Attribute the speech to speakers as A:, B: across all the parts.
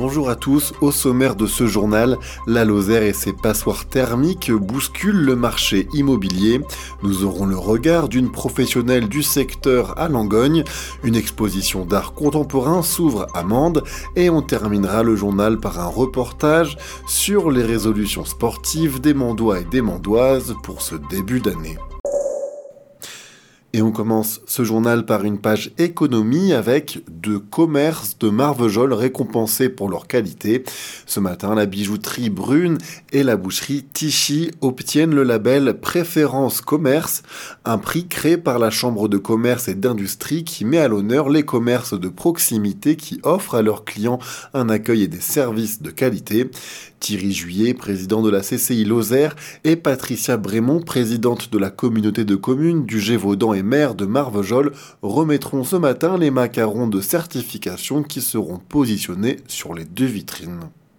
A: Bonjour à tous, au sommaire de ce journal, la Lozère et ses passoires thermiques bousculent le marché immobilier. Nous aurons le regard d'une professionnelle du secteur à Langogne, une exposition d'art contemporain s'ouvre à Mende et on terminera le journal par un reportage sur les résolutions sportives des Mendois et des Mendoises pour ce début d'année. Et on commence ce journal par une page économie avec deux commerces de Marvejols récompensés pour leur qualité. Ce matin, la bijouterie Brune et la boucherie Tichy obtiennent le label Préférence Commerce, un prix créé par la Chambre de commerce et d'industrie qui met à l'honneur les commerces de proximité qui offrent à leurs clients un accueil et des services de qualité. Thierry Juillet, président de la CCI Lozère, et Patricia Brémond, présidente de la communauté de communes du Gévaudan et maire de Marvejols, remettront ce matin les macarons de certification qui seront positionnés sur les deux vitrines.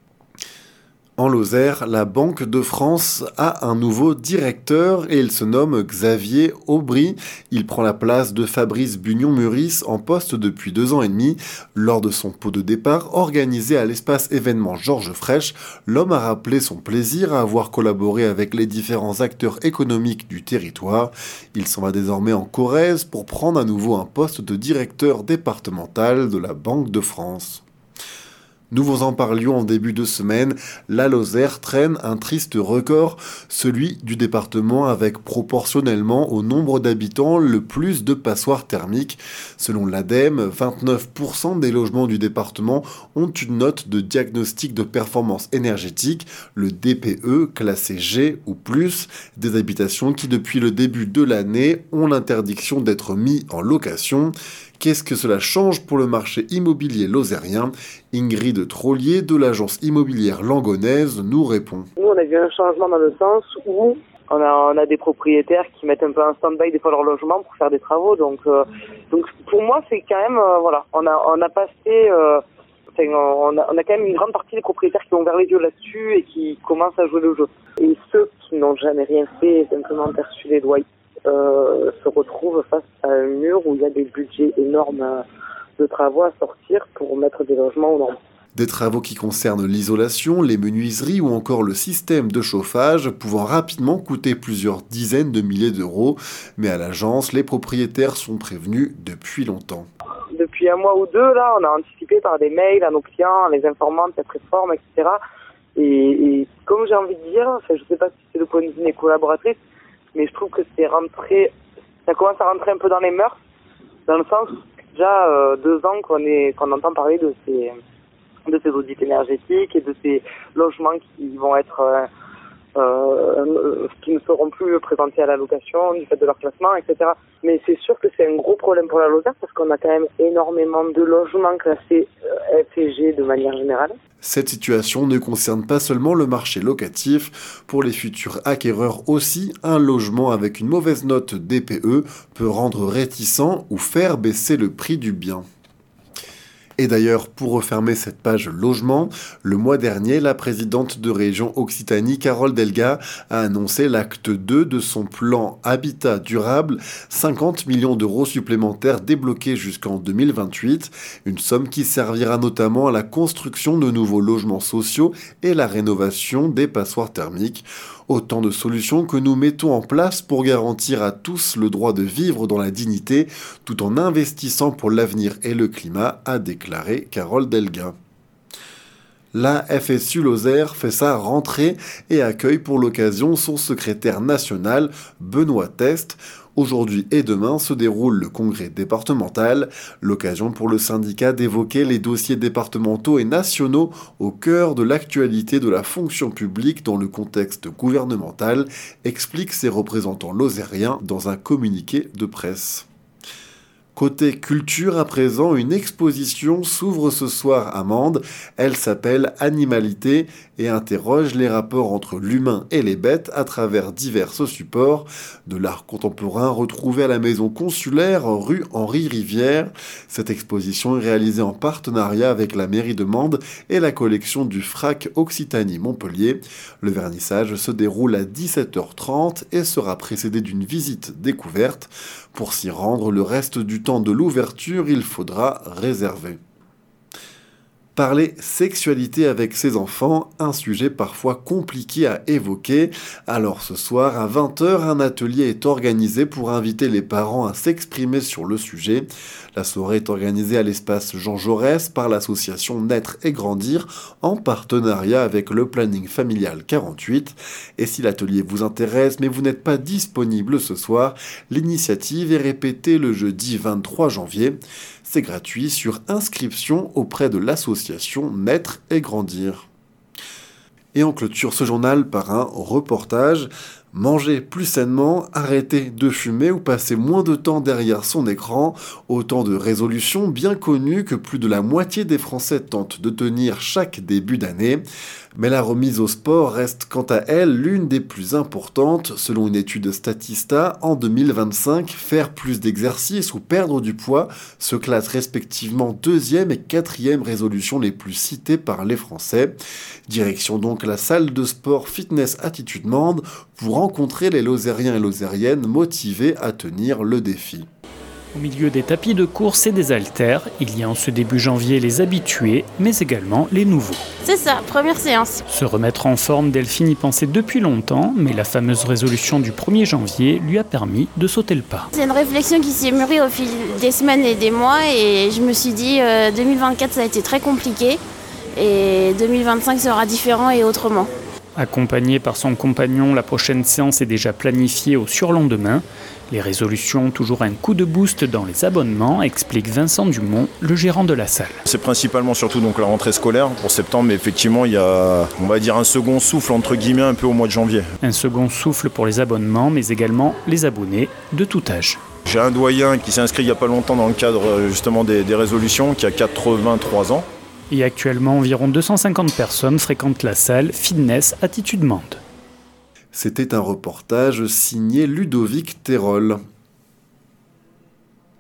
A: En Lozère, la Banque de France a un nouveau directeur et il se nomme Xavier Aubry. Il prend la place de Fabrice Bugnon-Muris en poste depuis 2 ans et demi. Lors de son pot de départ organisé à l'espace événement Georges Frêche, l'homme a rappelé son plaisir à avoir collaboré avec les différents acteurs économiques du territoire. Il s'en va désormais en Corrèze pour prendre à nouveau un poste de directeur départemental de la Banque de France. Nous vous en parlions en début de semaine, la Lozère traîne un triste record, celui du département avec proportionnellement au nombre d'habitants le plus de passoires thermiques. Selon l'ADEME, 29% des logements du département ont une note de diagnostic de performance énergétique, le DPE, classé G ou plus, des habitations qui depuis le début de l'année ont l'interdiction d'être mis en location. Qu'est-ce que cela change pour le marché immobilier lozérien ? Ingrid Trollier de l'agence immobilière langonaise nous répond.
B: Nous, on a vu un changement dans le sens où on a des propriétaires qui mettent un peu en stand-by des fois leur logement pour faire des travaux. Donc pour moi, c'est quand même, on a quand même une grande partie des propriétaires qui ont ouvert les yeux là-dessus et qui commencent à jouer le jeu. Et ceux qui n'ont jamais rien fait, simplement perçu les loyers, se retrouvent face à un mur où il y a des budgets énormes de travaux à sortir pour mettre des logements aux normes.
A: Des travaux qui concernent l'isolation, les menuiseries ou encore le système de chauffage, pouvant rapidement coûter plusieurs dizaines de milliers d'euros. Mais à l'agence, les propriétaires sont prévenus depuis longtemps.
B: Depuis 1 mois ou 2, là, on a anticipé par des mails à nos clients, en les informant de cette réforme, etc. Et comme j'ai envie de dire, je ne sais pas si c'est le point de vue de mes collaboratrices, mais je trouve que ça commence à rentrer un peu dans les mœurs, dans le sens que déjà 2 ans qu'on entend parler de ces audits énergétiques et de ces logements qui vont être qui ne seront plus présentés à la location du fait de leur classement, etc. Mais c'est sûr que c'est un gros problème pour la Lozère parce qu'on a quand même énormément de logements classés F et G de manière générale.
A: Cette situation ne concerne pas seulement le marché locatif. Pour les futurs acquéreurs aussi, un logement avec une mauvaise note DPE peut rendre réticent ou faire baisser le prix du bien. Et d'ailleurs, pour refermer cette page logement, le mois dernier, la présidente de région Occitanie, Carole Delga, a annoncé l'acte 2 de son plan Habitat durable, 50 millions d'euros supplémentaires débloqués jusqu'en 2028, une somme qui servira notamment à la construction de nouveaux logements sociaux et la rénovation des passoires thermiques. Autant de solutions que nous mettons en place pour garantir à tous le droit de vivre dans la dignité, tout en investissant pour l'avenir et le climat, a déclaré Carole Delga. La FSU Lozère fait sa rentrée et accueille pour l'occasion son secrétaire national, Benoît Test. Aujourd'hui et demain se déroule le congrès départemental, l'occasion pour le syndicat d'évoquer les dossiers départementaux et nationaux au cœur de l'actualité de la fonction publique dans le contexte gouvernemental, expliquent ses représentants lozériens dans un communiqué de presse. Côté culture, à présent, une exposition s'ouvre ce soir à Mende. Elle s'appelle Animalité et interroge les rapports entre l'humain et les bêtes à travers divers supports. De l'art contemporain retrouvé à la maison consulaire rue Henri Rivière. Cette exposition est réalisée en partenariat avec la mairie de Mende et la collection du FRAC Occitanie Montpellier. Le vernissage se déroule à 17h30 et sera précédé d'une visite découverte. Pour s'y rendre, le reste du temps de l'ouverture, il faudra réserver. Parler sexualité avec ses enfants, un sujet parfois compliqué à évoquer. Alors ce soir à 20h, un atelier est organisé pour inviter les parents à s'exprimer sur le sujet. La soirée est organisée à l'espace Jean Jaurès par l'association Naître et Grandir en partenariat avec le planning familial 48. Et si l'atelier vous intéresse mais vous n'êtes pas disponible ce soir, l'initiative est répétée le jeudi 23 janvier. C'est gratuit sur inscription auprès de l'association Naître et Grandir. Et on clôture ce journal par un reportage. Manger plus sainement, arrêter de fumer ou passer moins de temps derrière son écran, autant de résolutions bien connues que plus de la moitié des Français tentent de tenir chaque début d'année. Mais la remise au sport reste quant à elle l'une des plus importantes. Selon une étude Statista, en 2025, faire plus d'exercice ou perdre du poids se classent respectivement 2e et 4e résolutions les plus citées par les Français. Direction donc la salle de sport Fitness Attitude Mende pour rencontrer les Lozériens et Lozériennes motivés à tenir le défi.
C: Au milieu des tapis de course et des haltères, il y a en ce début janvier les habitués, mais également les nouveaux.
D: C'est ça, première séance.
C: Se remettre en forme, Delphine y pensait depuis longtemps, mais la fameuse résolution du 1er janvier lui a permis de sauter le pas.
D: C'est une réflexion qui s'est mûrie au fil des semaines et des mois et je me suis dit 2024 ça a été très compliqué et 2025 sera différent et autrement.
C: Accompagnée par son compagnon, la prochaine séance est déjà planifiée au surlendemain. Les résolutions ont toujours un coup de boost dans les abonnements, explique Vincent Dumont, le gérant de la salle.
E: C'est principalement surtout donc la rentrée scolaire pour septembre, mais effectivement il y a, on va dire, un second souffle entre guillemets un peu au mois de janvier.
C: Un second souffle pour les abonnements, mais également les abonnés de tout âge.
E: J'ai un doyen qui s'est inscrit il n'y a pas longtemps dans le cadre justement des résolutions, qui a 83 ans.
C: Et actuellement, environ 250 personnes fréquentent la salle Fitness Attitude Mende.
A: C'était un reportage signé Ludovic Terrol.